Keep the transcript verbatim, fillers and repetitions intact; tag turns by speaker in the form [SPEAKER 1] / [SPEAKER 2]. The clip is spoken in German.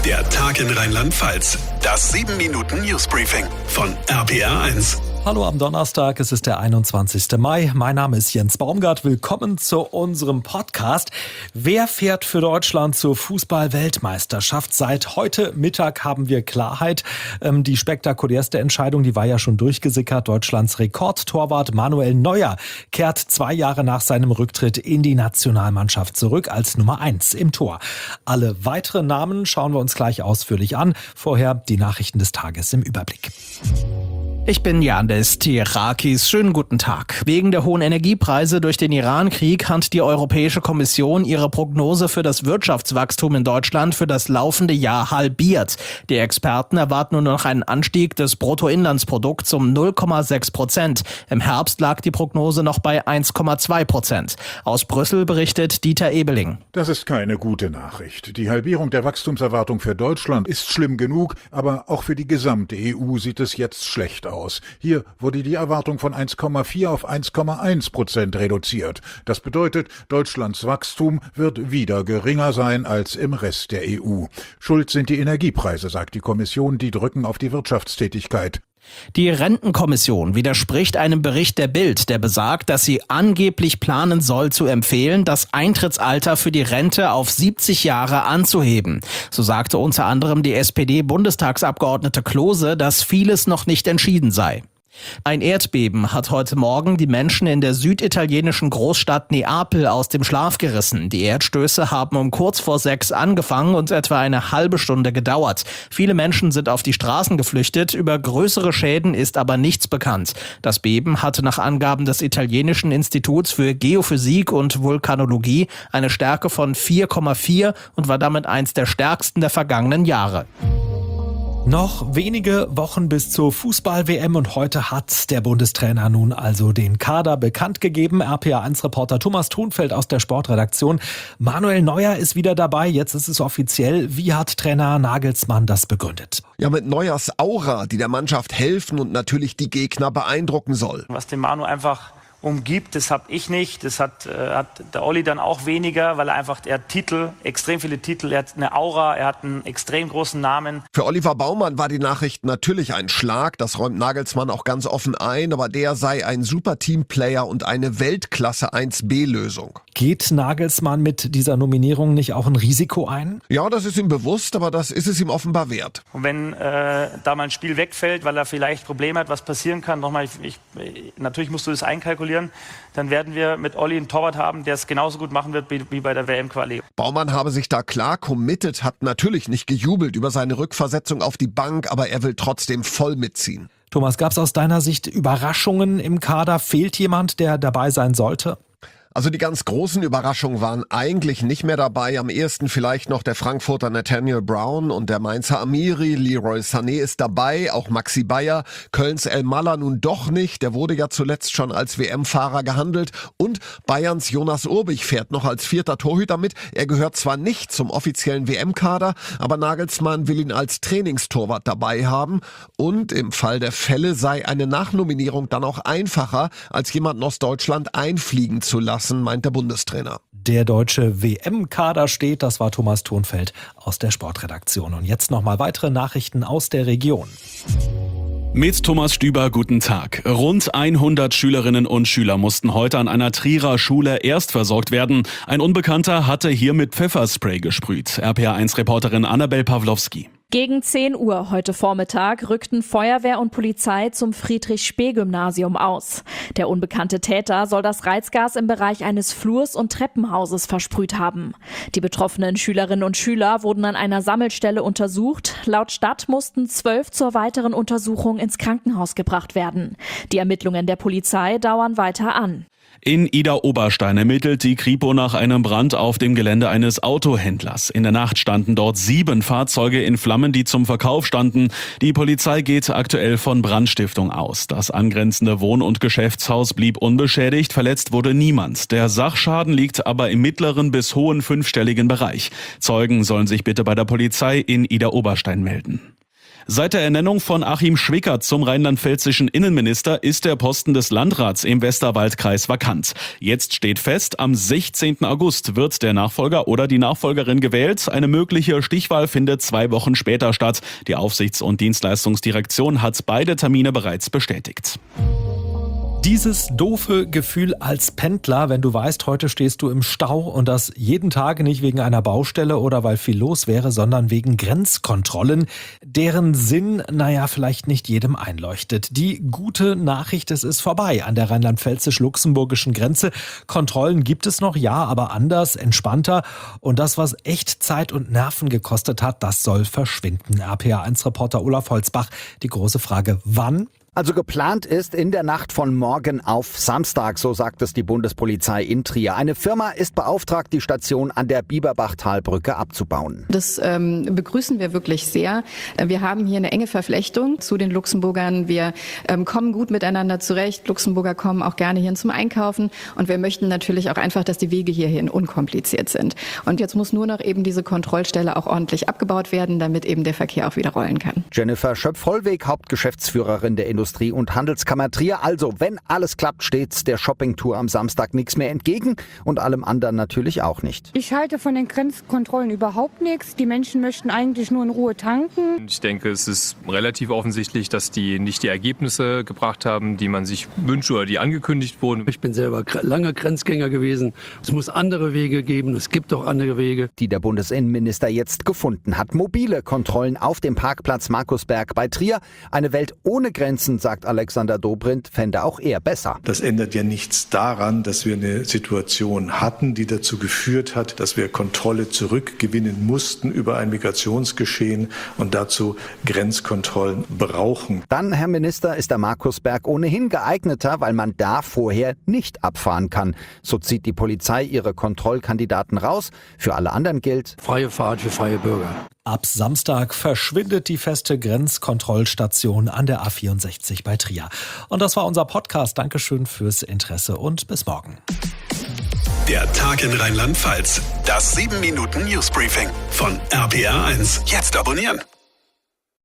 [SPEAKER 1] Der Tag in Rheinland-Pfalz. Das sieben Minuten Newsbriefing von R P R eins.
[SPEAKER 2] Hallo am Donnerstag, es ist der einundzwanzigster Mai. Mein Name ist Jens Baumgart. Willkommen zu unserem Podcast. Wer fährt für Deutschland zur Fußball-Weltmeisterschaft? Seit heute Mittag haben wir Klarheit. Ähm, die spektakulärste Entscheidung, die war ja schon durchgesickert. Deutschlands Rekordtorwart Manuel Neuer kehrt zwei Jahre nach seinem Rücktritt in die Nationalmannschaft zurück als Nummer eins im Tor. Alle weiteren Namen schauen wir uns gleich ausführlich an. Vorher die Nachrichten des Tages im Überblick.
[SPEAKER 3] Ich bin Yannis Tirakis. Schönen guten Tag. Wegen der hohen Energiepreise durch den Iran-Krieg hat die Europäische Kommission ihre Prognose für das Wirtschaftswachstum in Deutschland für das laufende Jahr halbiert. Die Experten erwarten nur noch einen Anstieg des Bruttoinlandsprodukts um null Komma sechs Prozent. Im Herbst lag die Prognose noch bei eins Komma zwei Prozent. Aus Brüssel berichtet Dieter Ebeling.
[SPEAKER 4] Das ist keine gute Nachricht. Die Halbierung der Wachstumserwartung für Deutschland ist schlimm genug, aber auch für die gesamte E U sieht es jetzt schlecht aus. Hier wurde die Erwartung von eins Komma vier auf eins Komma eins Prozent reduziert. Das bedeutet, Deutschlands Wachstum wird wieder geringer sein als im Rest der E U. Schuld sind die Energiepreise, sagt die Kommission, die drücken auf die Wirtschaftstätigkeit.
[SPEAKER 3] Die Rentenkommission widerspricht einem Bericht der Bild, der besagt, dass sie angeblich planen soll, zu empfehlen, das Eintrittsalter für die Rente auf siebzig Jahre anzuheben. So sagte unter anderem die S P D-Bundestagsabgeordnete Klose, dass vieles noch nicht entschieden sei. Ein Erdbeben hat heute Morgen die Menschen in der süditalienischen Großstadt Neapel aus dem Schlaf gerissen. Die Erdstöße haben um kurz vor sechs angefangen und etwa eine halbe Stunde gedauert. Viele Menschen sind auf die Straßen geflüchtet, über größere Schäden ist aber nichts bekannt. Das Beben hatte nach Angaben des italienischen Instituts für Geophysik und Vulkanologie eine Stärke von vier Komma vier und war damit eins der stärksten der vergangenen Jahre.
[SPEAKER 2] Noch wenige Wochen bis zur Fußball-W M und heute hat der Bundestrainer nun also den Kader bekannt gegeben. R P R eins Reporter Thomas Thunfeld aus der Sportredaktion. Manuel Neuer ist wieder dabei, jetzt ist es offiziell. Wie hat Trainer Nagelsmann das begründet?
[SPEAKER 5] Ja, mit Neuers Aura, die der Mannschaft helfen und natürlich die Gegner beeindrucken soll.
[SPEAKER 6] Was den Manu einfach umgibt, das habe ich nicht, das hat, äh, hat der Olli dann auch weniger, weil er einfach, er hat Titel, extrem viele Titel, er hat eine Aura, er hat einen extrem großen Namen.
[SPEAKER 5] Für Oliver Baumann war die Nachricht natürlich ein Schlag, das räumt Nagelsmann auch ganz offen ein, aber der sei ein super Teamplayer und eine Weltklasse eins B Lösung.
[SPEAKER 2] Geht Nagelsmann mit dieser Nominierung nicht auch ein Risiko ein?
[SPEAKER 5] Ja, das ist ihm bewusst, aber das ist es ihm offenbar wert.
[SPEAKER 6] Und wenn äh, da mal ein Spiel wegfällt, weil er vielleicht Probleme hat, was passieren kann, nochmal, ich, ich, natürlich musst du das einkalkulieren, dann werden wir mit Olli einen Torwart haben, der es genauso gut machen wird wie bei der W M-Quali.
[SPEAKER 5] Baumann habe sich da klar committed, hat natürlich nicht gejubelt über seine Rückversetzung auf die Bank, aber er will trotzdem voll mitziehen.
[SPEAKER 2] Thomas, gab es aus deiner Sicht Überraschungen im Kader? Fehlt jemand, der dabei sein sollte?
[SPEAKER 5] Also die ganz großen Überraschungen waren eigentlich nicht mehr dabei. Am ehesten vielleicht noch der Frankfurter Nathaniel Brown und der Mainzer Amiri. Leroy Sané ist dabei, auch Maxi Bayer. Kölns El Maller nun doch nicht. Der wurde ja zuletzt schon als W M-Fahrer gehandelt. Und Bayerns Jonas Urbich fährt noch als vierter Torhüter mit. Er gehört zwar nicht zum offiziellen W M-Kader, aber Nagelsmann will ihn als Trainingstorwart dabei haben. Und im Fall der Fälle sei eine Nachnominierung dann auch einfacher, als jemanden aus Deutschland einfliegen zu lassen, meint der Bundestrainer.
[SPEAKER 2] Der deutsche W M-Kader steht, das war Thomas Thunfeld aus der Sportredaktion. Und jetzt nochmal weitere Nachrichten aus der Region.
[SPEAKER 7] Mit Thomas Stüber, guten Tag. Rund hundert Schülerinnen und Schüler mussten heute an einer Trierer Schule erstversorgt werden. Ein Unbekannter hatte hier mit Pfefferspray gesprüht. R P R eins Reporterin Annabel Pawlowski.
[SPEAKER 8] Gegen zehn Uhr heute Vormittag rückten Feuerwehr und Polizei zum Friedrich-Spee-Gymnasium aus. Der unbekannte Täter soll das Reizgas im Bereich eines Flurs und Treppenhauses versprüht haben. Die betroffenen Schülerinnen und Schüler wurden an einer Sammelstelle untersucht. Laut Stadt mussten zwölf zur weiteren Untersuchung ins Krankenhaus gebracht werden. Die Ermittlungen der Polizei dauern weiter an.
[SPEAKER 7] In Idar-Oberstein ermittelt die Kripo nach einem Brand auf dem Gelände eines Autohändlers. In der Nacht standen dort sieben Fahrzeuge in Flammen, die zum Verkauf standen. Die Polizei geht aktuell von Brandstiftung aus. Das angrenzende Wohn- und Geschäftshaus blieb unbeschädigt, verletzt wurde niemand. Der Sachschaden liegt aber im mittleren bis hohen fünfstelligen Bereich. Zeugen sollen sich bitte bei der Polizei in Idar-Oberstein melden. Seit der Ernennung von Achim Schwickert zum rheinland-pfälzischen Innenminister ist der Posten des Landrats im Westerwaldkreis vakant. Jetzt steht fest, am sechzehnten August wird der Nachfolger oder die Nachfolgerin gewählt. Eine mögliche Stichwahl findet zwei Wochen später statt. Die Aufsichts- und Dienstleistungsdirektion hat beide Termine bereits bestätigt.
[SPEAKER 2] Dieses doofe Gefühl als Pendler, wenn du weißt, heute stehst du im Stau und das jeden Tag nicht wegen einer Baustelle oder weil viel los wäre, sondern wegen Grenzkontrollen, deren Sinn, naja, vielleicht nicht jedem einleuchtet. Die gute Nachricht, es ist vorbei an der rheinland-pfälzisch-luxemburgischen Grenze. Kontrollen gibt es noch, ja, aber anders, entspannter. Und das, was echt Zeit und Nerven gekostet hat, das soll verschwinden. R P A eins Reporter Olaf Holzbach, die große Frage, wann?
[SPEAKER 9] Also geplant ist in der Nacht von morgen auf Samstag, so sagt es die Bundespolizei in Trier. Eine Firma ist beauftragt, die Station an der Bieberbach-Talbrücke abzubauen.
[SPEAKER 10] Das ähm, begrüßen wir wirklich sehr. Wir haben hier eine enge Verflechtung zu den Luxemburgern. Wir ähm, kommen gut miteinander zurecht. Luxemburger kommen auch gerne hierhin zum Einkaufen. Und wir möchten natürlich auch einfach, dass die Wege hierhin unkompliziert sind. Und jetzt muss nur noch eben diese Kontrollstelle auch ordentlich abgebaut werden, damit eben der Verkehr auch wieder rollen kann.
[SPEAKER 9] Jennifer Schöpf-Hollweg, Hauptgeschäftsführerin der Industrie- und Handelskammer Trier. Also, wenn alles klappt, steht der Shoppingtour am Samstag nichts mehr entgegen und allem anderen natürlich auch nicht.
[SPEAKER 11] Ich halte von den Grenzkontrollen überhaupt nichts. Die Menschen möchten eigentlich nur in Ruhe tanken.
[SPEAKER 12] Ich denke, es ist relativ offensichtlich, dass die nicht die Ergebnisse gebracht haben, die man sich wünscht oder die angekündigt wurden.
[SPEAKER 13] Ich bin selber lange Grenzgänger gewesen. Es muss andere Wege geben. Es gibt auch andere Wege.
[SPEAKER 9] Die der Bundesinnenminister jetzt gefunden hat. Mobile Kontrollen auf dem Parkplatz Markusberg bei Trier. Eine Welt ohne Grenzen, sagt Alexander Dobrindt, fände auch er besser.
[SPEAKER 14] Das ändert ja nichts daran, dass wir eine Situation hatten, die dazu geführt hat, dass wir Kontrolle zurückgewinnen mussten über ein Migrationsgeschehen und dazu Grenzkontrollen brauchen.
[SPEAKER 9] Dann, Herr Minister, ist der Markusberg ohnehin geeigneter, weil man da vorher nicht abfahren kann. So zieht die Polizei ihre Kontrollkandidaten raus. Für alle anderen gilt:
[SPEAKER 13] freie Fahrt für freie Bürger.
[SPEAKER 2] Ab Samstag verschwindet die feste Grenzkontrollstation an der A vierundsechzig bei Trier. Und das war unser Podcast. Dankeschön fürs Interesse und bis morgen.
[SPEAKER 1] Der Tag in Rheinland-Pfalz. Das sieben Minuten Newsbriefing von R P A eins. Jetzt abonnieren.